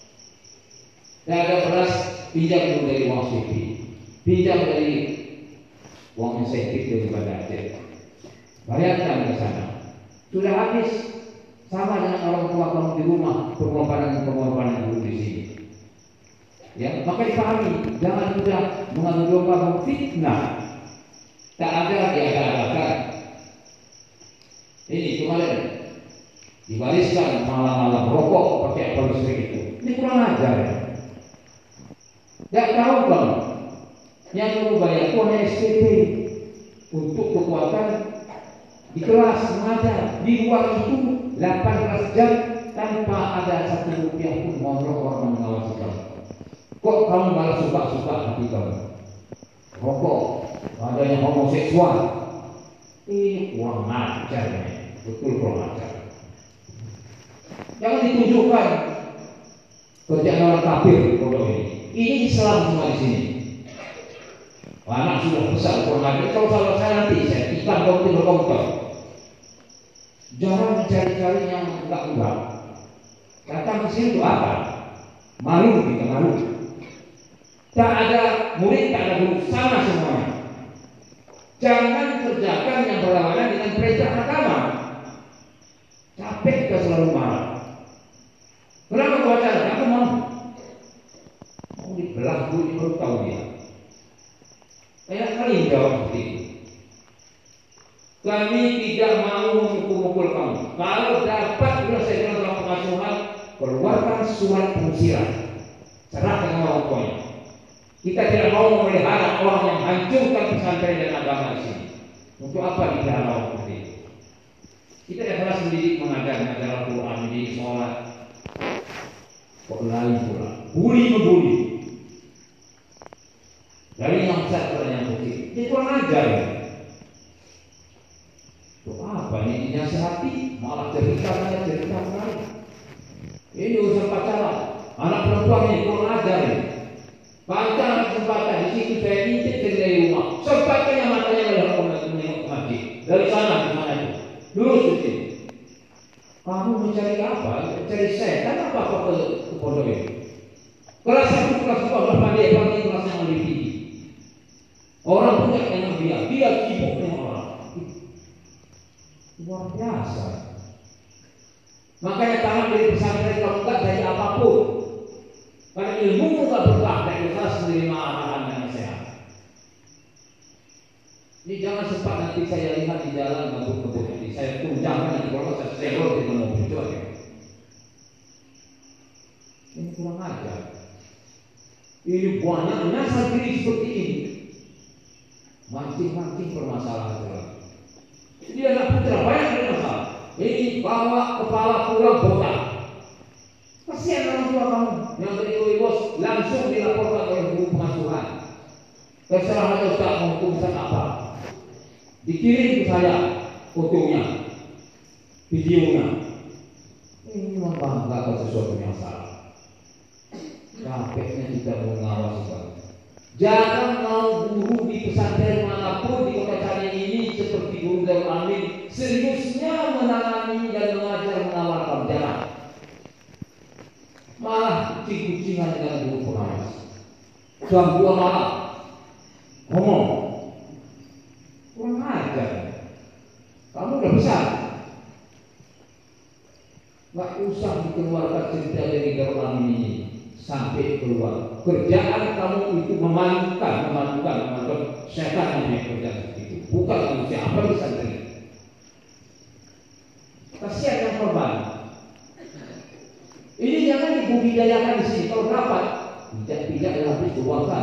Tidak ada beras, pinjam dulu dari uang sufi, pinjam dari uang insentif daripada Aceh. Bayarkan ke sana. Sudah habis. Sama dengan orang tua kamu di rumah, pengorbanan dulu di sini. Ya, maka dipahami, jangan mudah mengadu domba fitnah. Tak ada diadakan. Ini kemarin diwariskan malam-malam rokok pakai apa listrik itu. Ini kurang ajar. Tak tahu kamu yang kamu bayar itu hanya SPP untuk kekuatan di kelas mengajar. Di luar itu 18 jam tanpa ada satu rupiah pun ngobrol orang mengawasi kamu. Kok kamu malah suka-suka hati kamu? Rokok, ada yang homoseksual. Ini kurang ajar, betul kurang ajar. Jangan ditunjukkan kerjaan orang kafir bodoh ini. Ini Islam semua di sini. Anak sudah besar kurang ajar. Kalau saya nanti saya ikan komputer komputer. Jangan mencari-cari yang enggak. Datang ke sini itu apa? Malu kita malu. Tak ada murid, tak ada guru, sama semuanya. Jangan kerjakan yang berlawanan dengan perintah agama. Capek kita selalu marah. Kenapa kau acara? Aku mau dibelah dulu baru tahu dia. Banyak kali jawab seperti itu. Kami tidak mau memukul kamu. Kalau dapat sudah saya bilang dalam pengasuhan, keluarkan surat pengusiran. Serahkan sama orang tuanya. Kita tidak mau memelihara orang yang hancurkan pesantren dan agama di sini. Untuk apa dipelihara orang seperti itu? Kita ikhlas mendidik, mengajar Al-Quran, mendidik sholat. Kok lain pula? Bully membuli. Dari yang besar ke yang kecil. Ini kurang ajar. Itu apa ini? Dinasihati malah cerita sekali. Ini urusan pacaran. Anak perempuan ini kurang ajar ini. Pacaran kesempatan di situ saya intip dari rumah. Sempatnya matanya melihat menengok ke masjid. Dari sana di mana itu? Lurus ke sini. Kamu mencari apa? Mencari setan apa ke pondok ini? Kelas 1, kelas 2, kelas pandai kelas yang lebih tinggi. Orang punya yang dia sibuk dengan orang. Luar biasa. Makanya tangan dari pesantren kamu enggak dari apapun. Karena ilmu enggak berkah, tak ikhlas menerima arahan yang sehat. Ini jangan sempat nanti saya lihat di jalan ngebut-ngebut nanti saya tunjangkan nanti kalau saya serol di mobil coba ya. Ini kurang ajar. Ini banyak menyasar diri seperti ini. Mancing-mancing permasalahan. Dia anak putra banyak bermasalah. Ini bawa kepala pulang botak. Kasihan orang tua kamu yang beri bos langsung dilaporkan oleh guru pengasuhan. Terserah aja Ustaz mau tulisan apa. Dikirim ke saya fotonya, videonya. Ini membanggakan sesuatu yang salah. Capeknya kita mengawasi. Jangan mau guru di pesantren manapun di kota Caning ini seperti guru Darul Amin seriusnya menangani dan mengajar mengawal jalan. Malah kucing-kucingan dengan guru pengawas. Gangguan malah ngomong kurang ajar. Kamu udah besar, nggak usah dikeluarkan cerita dari Darul Amin ini sampai keluar. Kerjaan kamu itu memalukan setan yang kerja seperti itu. Bukan manusia apa bisa terima. Kasihan yang korban. Ini jangan dibudidayakan di sini. Kalau dapat, tidak habis dibuangkan.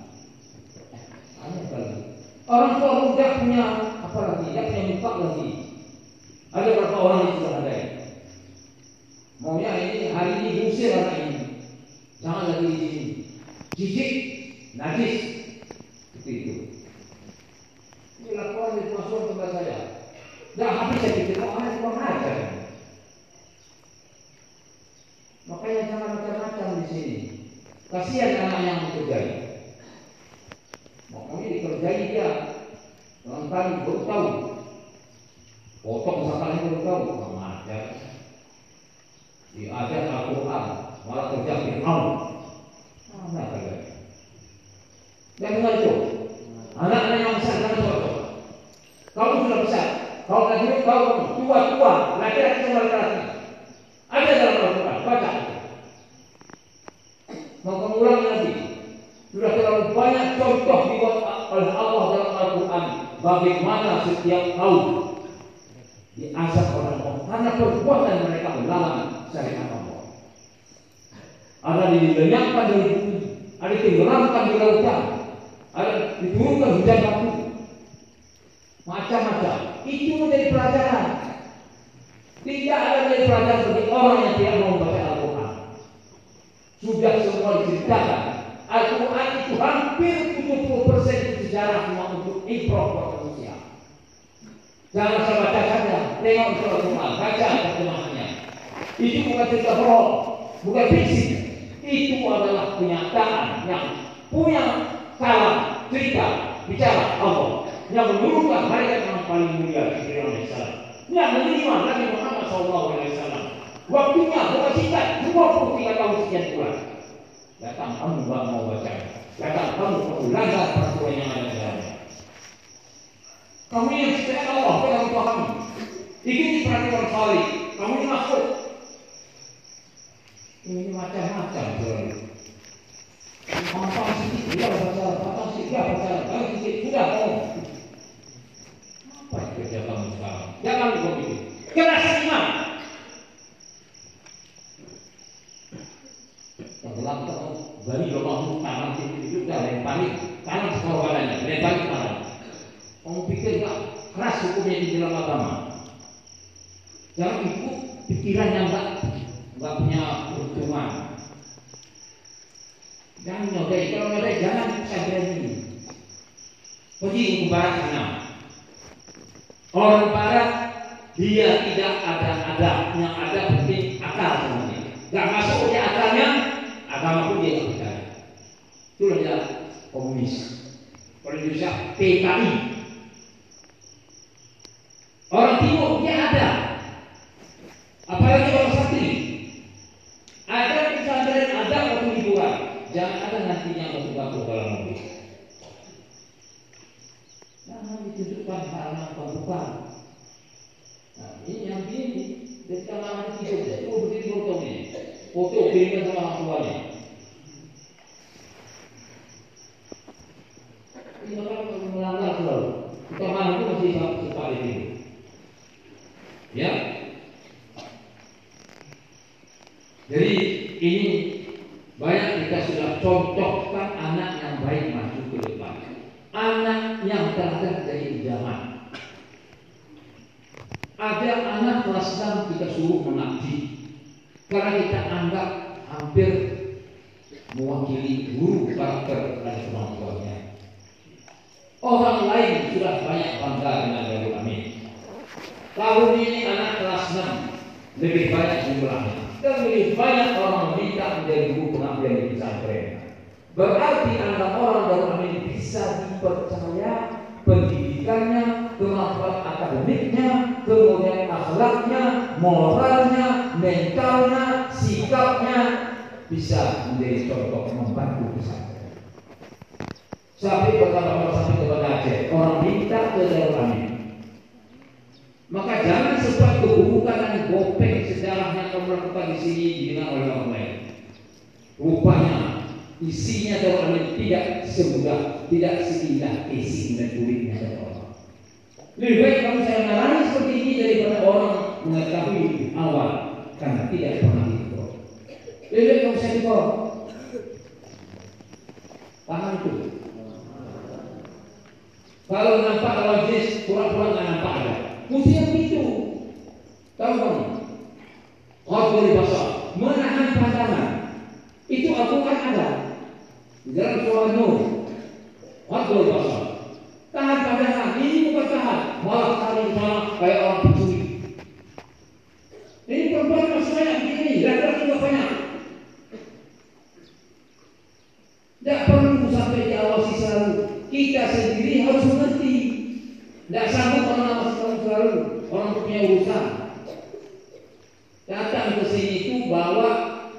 Aneh kali. Orang tua muda punya apa lagi? Dia punya muka lagi. Ada berapa orang yang sudah ada? Maunya ini hari ini diusir anak ini. Jangan lagi di sini. Jijik, najis, seperti itu. Ini laporan dari pengasuhan kepada saya. Dah habis saya pikir, aneh kurang ajar. Makanya jangan macam-macam di sini. Kasihan anak yang dikerjai. Makanya dikerjai dia. Dalam kali baru tahu. Potong sampahnya baru tahu. Kurang ajar. Diajar Al-Quran. Malah kerja Fir'aun. Mana kalian? Dan dengar itu. Anak-anak yang besar jangan contoh. Kamu sudah besar. Kau dah hidup kau tua-tua. Laki-laki sama laki-laki. Ada dalam Al-Quran. Baca. Mau kamu ulangi lagi. Sudah terlalu banyak contoh dibuat oleh Allah dalam Al-Quran. Bagaimana setiap kaum diazab orang-orang karena perbuatan mereka melawan syariat Allah. Ada dilenyapkan dari bumi, ada ditenggelamkan di lautan, ada diturunkan hujan batu, macam-macam. Itu menjadi pelajaran. Tidak ada menjadi pelajaran bagi orang yang tidak mau membaca Al-Quran. Sudah semua diceritakan. Al-Quran itu hampir 70% itu sejarah cuma untuk ibrah buat manusia. Jangan saya baca saja, tengok itu Al-Quran, baca terjemahannya. Itu bukan cerita bohong, bukan fiksi. Itu adalah kenyataan yang punya kalam, cerita, bicara Allah yang menurunkan mereka yang paling mulia Jibril AS, yang menerima Nabi Muhammad SAW. Waktunya bukan singkat, 23 tahun sekian bulan. Datang kamu nggak mau baca, datang kamu melanggar peraturan yang ada di dalamnya. Kamu yang setia Allah, kamu pahami. Ikuti peraturan Salih, kamu ini masuk. Ini macam-macam selalu. Apa sedikit dia baca, apa sedikit dia baca, kalau sedikit sudah kamu. Apa kerja kamu sekarang? Jangan lupa itu. Keras iman. Tenggelam kamu bani lubang tangan itu dah lemparin tangan separuh badannya, lemparin tangan. Kamu pikir tak keras hukumnya di dalam agama? Jangan ikut pikiran yang tak punya peruntungan. Jangan nyodai, kalau nyodai jangan pesantren ini. Pergi ke barat sana. Orang barat dia tidak ada yang ada penting akal semuanya. Gak masuk dia akalnya, agama pun dia tidak percaya. Itulah dia komunis. Kalau Indonesia PKI. Orang timur dia ada. Apalagi orang santri. Ada pesantren, ada waktu liburan. Jangan ada nantinya waktu baku dalam mobil. Jangan ditunjukkan hal-hal bukan. Nah, ini yang ini dari kalangan tidur. Itu begini fotonya. Foto kirimkan sama orang tuanya. Ini orang melanggar selalu. sempat itu. Ya. Jadi ini banyak kita sudah contohkan anak yang baik maju ke depan. Anak yang terhadap dari zaman. Ada anak kelas 6 kita suruh mengabdi karena kita anggap hampir mewakili guru karakter dari orang tuanya. Orang lain sudah banyak bangga dengan Darul Amin. Tahun ini anak kelas 6 lebih banyak jumlahnya dan lebih banyak orang meminta menjadi guru pengabdian di pesantren. Berarti anak orang Darul Amin bisa dipercaya pendidikannya, kemampuan akademiknya, kemudian akhlaknya, moralnya, mentalnya, sikapnya bisa menjadi contoh membantu pesantren. Sampai berkata sampai kepada Aceh, orang minta ke Darul Amin. Maka jangan sempat keburukan dan gopeng sejarah yang kamu lakukan di sini didengar oleh orang lain. Rupanya isinya Darul Amin tidak semudah, tidak seindah isi dan kulitnya dari orang. Lebih baik kamu saya ngalami seperti ini daripada orang mengetahui awal karena tidak pernah itu. Lebih baik kamu saya dibawa. Paham itu? Kalau nampak lawan jenis pura-pura nggak nampak ada. Mestinya begitu. Tahu kamu? Qadul basar, menahan pandangan. Itu Al-Quran ada. Di dalam surah Nur. Qadul basar. Tahan pandangan. Ini bukan tahan. Malah saling sama kayak orang pencuri. Ini perempuan masih banyak begini. Laki-laki juga banyak. Tidak perlu sampai diawasi selalu. Kita sendiri harus mengerti. Tidak sanggup orang selalu orang punya urusan. Datang ke sini itu bawa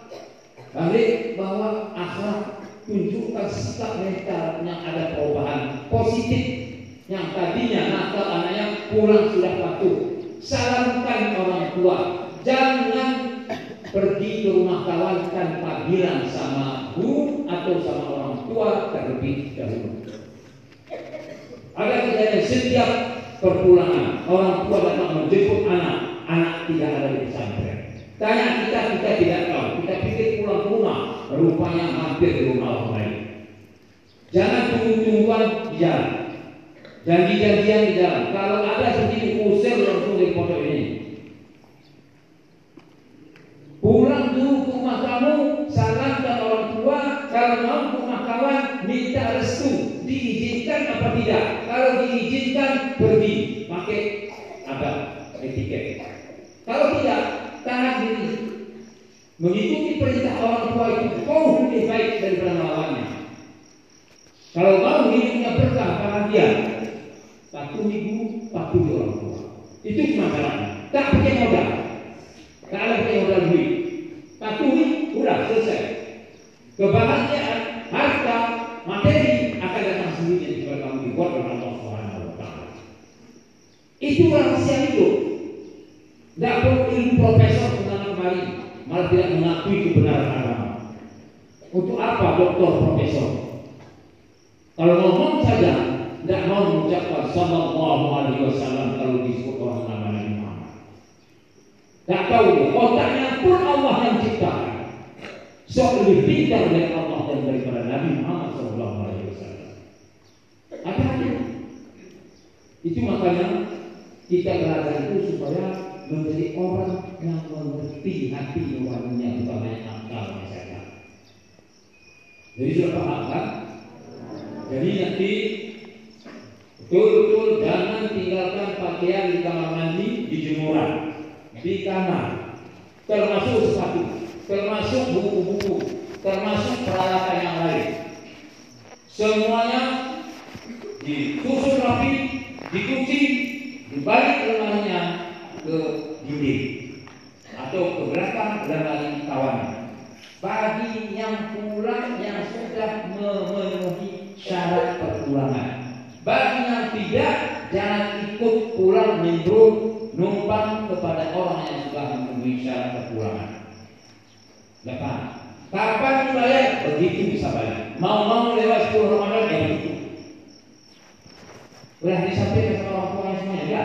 akhlak, tunjukkan sikap mental yang ada perubahan positif. Yang tadinya nakal anaknya pulang sudah patuh. Salamkan orang tua. Jangan pergi ke rumah kawan tanpa bilang sama guru atau sama orang tua terlebih dahulu. Ada kejadian setiap perpulangan orang tua datang menjemput anak tidak ada di pesantren. Tanya kita tidak tahu. Kita pikir pulang ke rumah, rupanya hampir di rumah orang lain. Jangan tunggu-tungguan di jalan, janji-janjian di jalan. Kalau ada sedikit usir langsung dari pondok ini. Pulang dulu ke rumah kamu, salamkan orang tua. Kalau mau ke rumah kawan, minta restu. Diizinkan apa tidak? Kalau diizinkan, pergi. Pakai apa? Etiket. Kalau tidak, tahan diri. Mengikuti perintah orang tua itu jauh lebih baik daripada melawannya. Kalau mau hidupnya berkah, bahagia, patuhi guru, patuhi orang tua. Itu cuma caranya. Tak pakai modal. Tak ada pakai modal duit. Patuhi, udah selesai. Kebahagiaan, harta, materi akan datang sendiri jika kamu dibuat oleh Allah Subhanahu wa Ta'ala. Itu rahasia hidup. Tidak perlu ilmu profesor menanam kemari, malah tidak mengakui kebenaran agama. Untuk apa doktor profesor? Kalau ngomong saja, tidak mau mengucapkan sallallahu alaihi wasallam kalau disebut orang nama Nabi Muhammad. Tak tahu dia, otaknya pun Allah yang ciptakan. Sok lebih pintar dari Allah dan daripada Nabi Muhammad sallallahu alaihi wasallam. Hati-hati. Itu makanya kita belajar itu supaya menjadi orang yang mengerti hati nuraninya, bukan hanya akalnya saja. Jadi sudah paham kan? Jadi nanti betul-betul jangan tinggalkan pakaian di kamar mandi, di jemuran, di kamar, termasuk sepatu, termasuk buku-buku, termasuk peralatan yang lain. Semuanya disusun rapi, dikunci, dibalik lemarinya ke dinding atau ke belakang lemari kawan. Bagi yang pulang yang sudah memenuhi syarat perpulangan. Bagi yang tidak, jangan ikut pulang nimbrung numpang kepada orang yang sudah memenuhi syarat perpulangan. Lepas, kapan dibayar? Begitu bisa bayar. Mau lewat 10 Ramadan ya begitu. Sudah disampaikan sama orang tuanya semuanya, ya?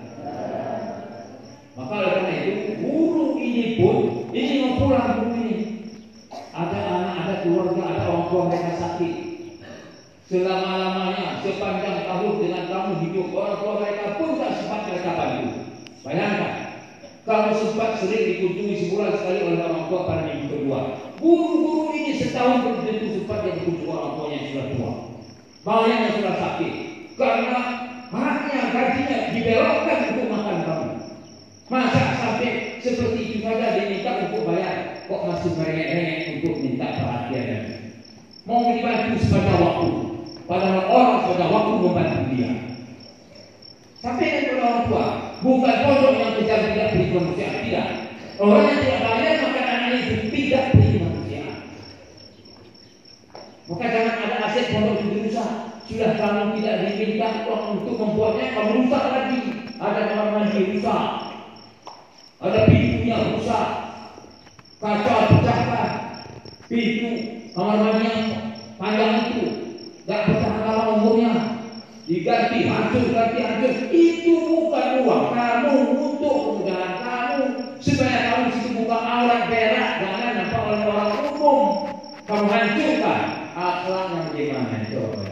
Maka oleh karena itu, guru ini pun ini mau pulang guru ini. Ada anak, ada keluarga, ada orang tua mereka sakit. Selama-lamanya, sepanjang tahun dengan kamu hidup, orang tua mereka pun tak sempat mereka bantu. Bayangkan, kamu sempat sering dikunjungi sebulan sekali oleh orang tua pada minggu kedua. Guru-guru ini setahun belum tentu sempat dia berkunjung orang tuanya yang sudah tua. Banyak yang sudah sakit. Karena haknya, gajinya dibelokkan untuk makan kamu. Masa sampai seperti itu saja diminta untuk bayar, kok masih merengek-rengek untuk minta perhatian? Mau dibantu sepada waktu, padahal orang pada waktu membantu dia. Sampaikan kepada orang tua, bukan pondok yang kejam tidak beri kemanusiaan, tidak. Orang yang tidak bayar maka anak itu tidak beri kemanusiaan. Maka jangan ada aset pondok itu rusak. Sudah kamu tidak diminta uang untuk membuatnya, kamu rusak lagi. Ada kamar mandi rusak, ada pintunya rusak, kaca pecahkan, pintu kamar mandi yang panjang itu gak bertahan lama umurnya, diganti hancur, itu bukan uang kamu untuk kemudahan kamu, supaya kamu situ bukan aurat berak, jangan nampak oleh orang umum. Kamu hancurkan akhlaknya bagaimana coba?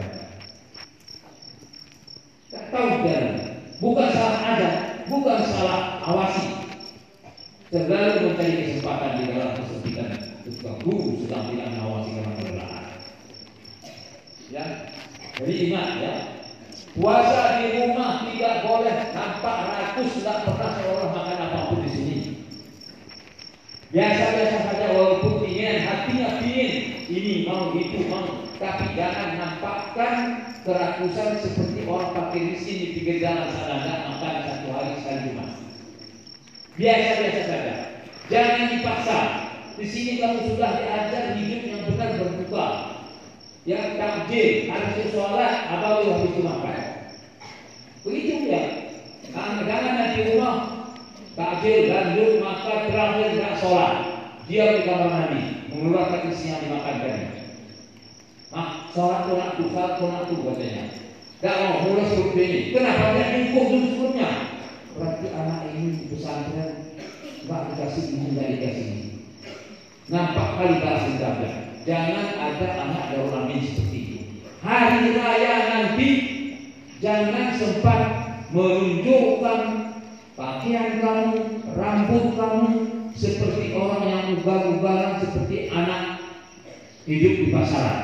Tak tahu jalan, bukan salah adat, bukan salah awasi. Selalu mencari kesempatan di dalam kesempitan ketika guru sedang tidak mengawasi karena kelelahan. Ya, jadi ingat ya, puasa di rumah tidak boleh nampak rakus, tidak pernah seorang makan apapun di sini. Biasa-biasa saja walaupun ingin hatinya ingin ini mau itu mau, tapi jangan nampakkan kerakusan seperti orang pakai mesin di pinggir jalan sana makan satu hari sekali cuma. Biasa-biasa saja. Jangan dipaksa. Di sini kamu sudah diajar hidup yang benar berbuka. Yang takjil, harus sholat, atau habis itu makan. Begitu ya. Jangan nanti rumah takjil, lanjut makan, terakhir tidak sholat. Dia di kamar mandi, mengeluarkan isi yang dimakan tadi. Sholat sunat tuh katanya. Tidak mau mulai seperti ini. Kenapa dia ingkuh dulu sebelumnya? Berarti anak ini pesantren nggak dikasih ini, nggak dikasih ini. Nampak kali balas dendam. Jangan ada anak darul amin seperti itu. Hari raya nanti jangan sempat menunjukkan pakaian kamu, rambut kamu seperti orang yang ugal-ugalan, seperti anak hidup di pasaran.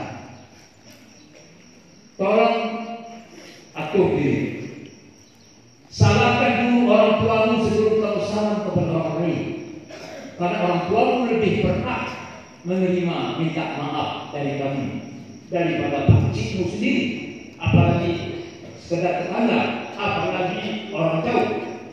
Tolong atur diri. Salahkan dulu orang tuamu sebelum kamu salam kepada orang lain. Karena orang tuamu lebih berhak menerima minta maaf dari kamu daripada pakcikmu sendiri. Apalagi sekedar tetangga, apalagi orang jauh.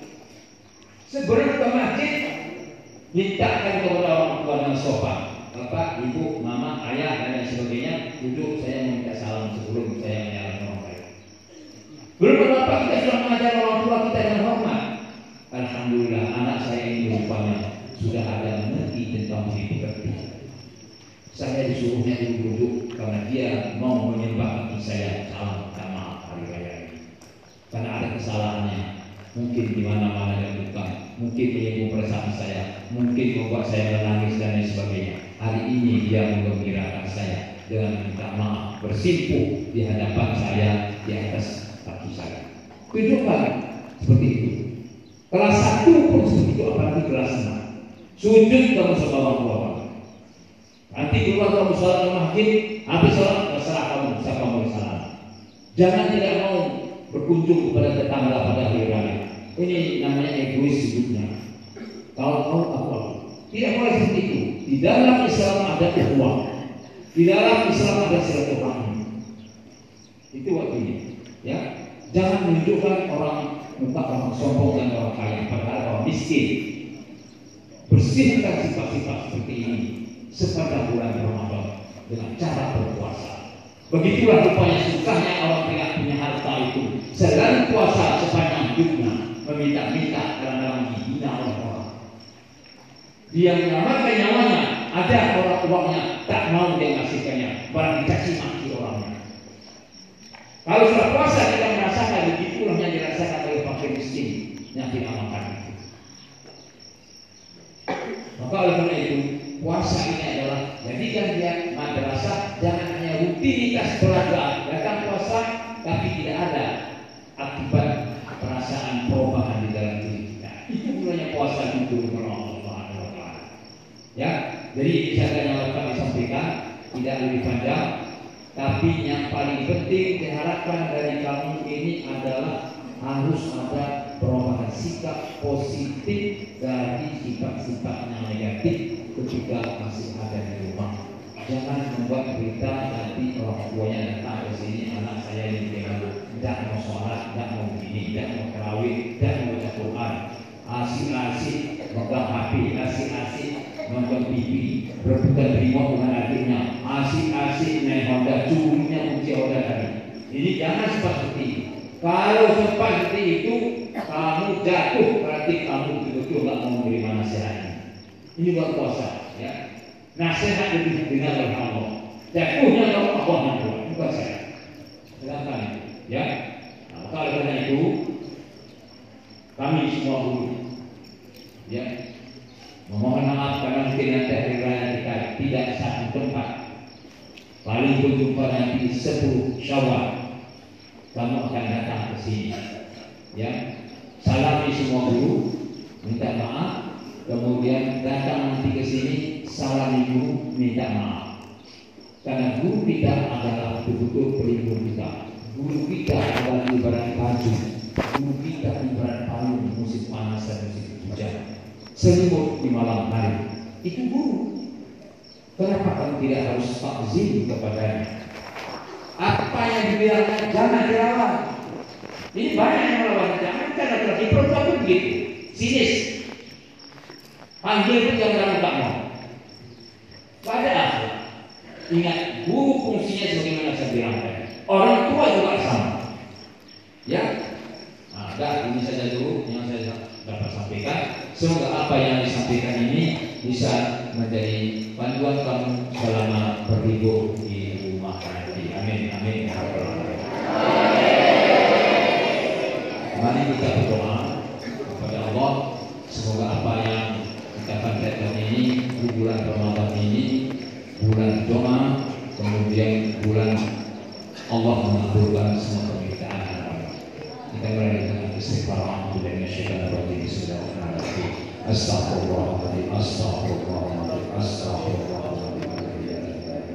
Sebelum ke masjid, mintakan kepada orang tua dengan sopan. Bapak, ibu, mama, ayah, dan lain sebagainya, duduk, saya meminta salam sebelum saya menyalami orang lain. Belum berapa kita sudah mengajar orang tua kita dengan hormat. Alhamdulillah, anak saya ini rupanya sudah ada mengerti tentang hidup berbeda. Saya disuruhnya duduk karena dia mau menyembah saya salam sama hari raya ini. Karena ada kesalahannya, mungkin di mana-mana yang bukan, mungkin menyinggung perasaan saya, mungkin membuat saya menangis dan lain sebagainya. Hari ini dia menggembirakan saya dengan minta maaf, bersimpuh di hadapan saya di atas kaki saya. Tunjukkan seperti itu. Kelas 1 pun seperti itu, apalagi kelas 6. Sujud kamu sama orang tua. Nanti keluar kamu sholat ke masjid, habis sholat terserah kamu, siapa mau salam. Jangan tidak mau berkunjung kepada tetangga pada hari raya. Ini namanya egois hidupnya. Kalau aku tidak boleh seperti itu. Di dalam Islam ada ukhuwah. Di dalam Islam ada silaturahmi. Itu artinya. Ya, jangan menunjukkan orang muka orang sombong dan orang kaya, padahal orang miskin. Bersihkan sifat-sifat seperti ini sepanjang bulan Ramadan dengan cara berpuasa. Begitulah rupanya susahnya orang tidak punya harta itu. Selain puasa sepanjang hidupnya, meminta-minta kadang-kadang dihina oleh orang. Dia menyelamatkan nyawanya, ada orang uangnya tak mau dia kasihkannya, barang dicaci maki orangnya. Kalau sudah puasa kita merasakan Jadi misalkan yang akan disampaikan tidak lebih panjang, tapi yang paling penting diharapkan dari kamu ini adalah harus ada perubahan sikap positif dari sifat-sifat yang negatif ketika masih ada di rumah. Jangan membuat berita nanti orang tuanya datang ke sini, anak saya ini tidak mau sholat, tidak mau begini, tidak mau tarawih, tidak mau baca Quran, asik-asik megang HP, asik-asik nonton TV, rebutan remote dengan adiknya, asik-asik naik Honda, curinya kunci Honda tadi. Ini jangan seperti itu. Kalau seperti itu kamu jatuh, berarti kamu betul-betul nggak mau menerima nasihatnya. Ini buat puasa, ya. Nasihat lebih didengar oleh Allah. Jatuhnya kalau Allah yang bukan saya. Silakan, ya. Nah, karena itu kami semua guru, ya, memohon maaf karena mungkin nanti hari raya kita tidak satu tempat. Paling berjumpa nanti 10 Syawal. Kamu akan datang ke sini, ya. Salami semua guru, minta maaf, kemudian datang nanti ke sini, salami guru, minta maaf. Karena guru kita adalah betul-betul pelindung kita. Guru kita adalah ibarat baju, guru kita ibarat payung musim panas dan musim hujan, selimut di malam hari. Itu guru. Kenapa kamu tidak harus takzim kepadanya? Apa yang dibilangkan jangan dilawan. Ini banyak yang melawan, jangan karena laki perempuan itu begitu, sinis. Panggil pun jangan tak mau. Pada akhir, ingat guru fungsinya sebagaimana saya bilang tadi. Orang tua juga sama. Ya, nah, ini saja dulu yang saya dapat sampaikan. Semoga apa yang disampaikan ini bisa menjadi panduan kamu selama berlibur di rumah nanti. Amin, amin. Mari kita berdoa kepada Allah. Semoga apa yang kita panjatkan ini di bulan Ramadan ini, bulan doa, kemudian bulan Allah mengabulkan semua permintaan. Kita mulai dengan istighfar. Alhamdulillah, Bismillahirrahmanirrahim. Astagfirullahaladzim, astagfirullahaladzim, astagfirullahaladzim.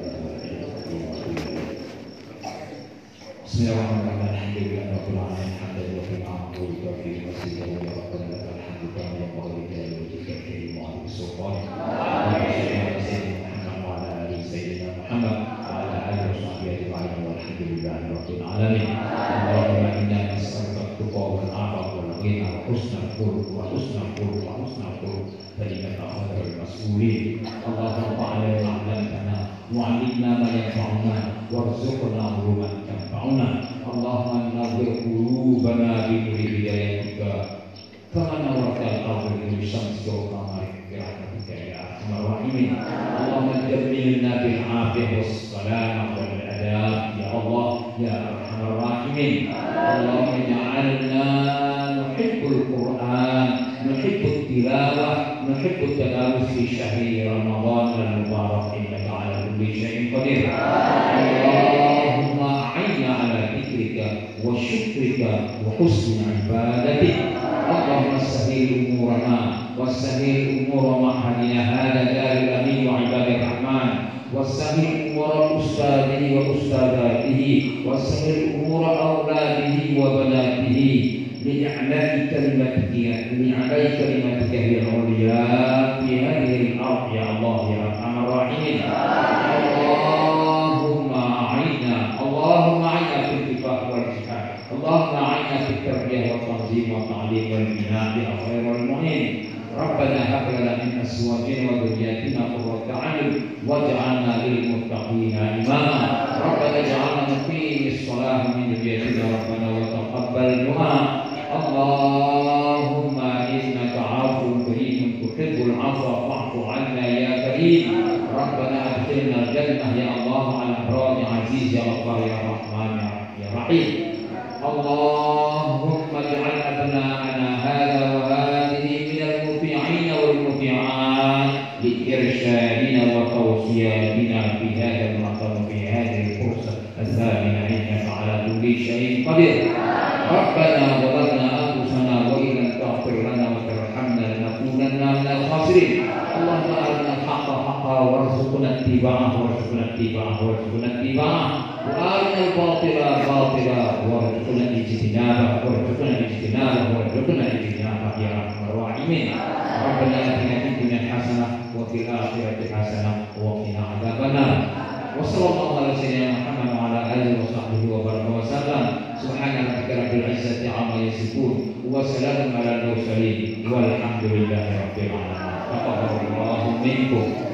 Bismillahirrahmanirrahim. Alhamdulillah rabbil alamin. Hamdan wa fi masjidil wa rabbana lakal hamdu kama yanbaghi li wajhika al-karim wa li sultanik. Wa ala ali sayyidina Muhammad wa ala alihi wa sahbihi ajma'in. Walhamdulillahi rabbil alamin. Allahumma inna nas'aluka at-tuqa wal 'afafa wal ghina wa husnal khuluq wa husnal khuluq wa husnal khuluq. Innaka khairul mas'ulin. Allahumma fa'alna ma 'allamtana wa 'allimna ma yanfa'una warzuqna 'ilman yanfa'una. Allahumma nawwir qulubana bi nuri hidayatika kama nawwarta al-ardha bi syamsi wa qamari bi rahmatika ya arhamar rahimin. Allahumma jammilna bil 'afiyah was salamah wal adab ya Allah ya arhamar rahimin. Allahumma ij'alna nuhibbul Qur'an, nuhibbut tilawah, nuhibbut tadarus fi syahri Ramadan al-mubarak innaka 'ala kulli syai'in qadir. Allahumma a'inna 'ala dzikrika wa syukrika wa husni ibadatik. Allahumma sahhil umurana wa sahhil umura ma'hadina hadha daril amin wa ibadir rahman. وسهل أمور أستاذه وأستاذاته وسهل أمور أولاده وبناته لإعلاء كلمتك هي العليا في هذه الأرض يا الله يا أرحم الراحمين. اللهم أعنا في الاتفاق والاتحاد. اللهم أعنا في التربية والتنظيم والتعليم والبناء يا خير المعين. ربنا هب لنا من أزواجنا وذرياتنا قرة أعين واجعلنا للمتقين إماما. ربنا اجعلنا مقيم الصلاة من ذريتنا ربنا وتقبل دعاء. اللهم إنك عفو كريم تحب العفو فاعف عنا يا كريم. ربنا أدخلنا الجنة يا الله على إكرام عزيز يا غفار يا رحمن يا رحيم. اللهم اجعل أبناءنا هذا وهذه من المطيعين والمطيعات لإرشادنا وتوصياتنا في هذا المقام في هذه الفرصة الثامنة إنك على كل شيء قدير. ربنا ظلمنا أنفسنا وإن لم تغفر لنا وترحمنا لنكونن من الخاسرين. اللهم أرنا الحق حقا warzuqna ittiba'ah wa arina al-batila batila warzuqna ijtinabah ya arhamar rahimin. Rabbana atina fid dunya hasanah wa fil akhirati hasanah wa qina adzabannar. Wa sallallahu ala sayyidina Muhammad wa ala alihi wa sahbihi wa baraka wa sallam. Subhana rabbika rabbil izzati amma yasifun wa salamun ala al-mursalin walhamdulillahi rabbil alamin. Taqabbalallahu minkum.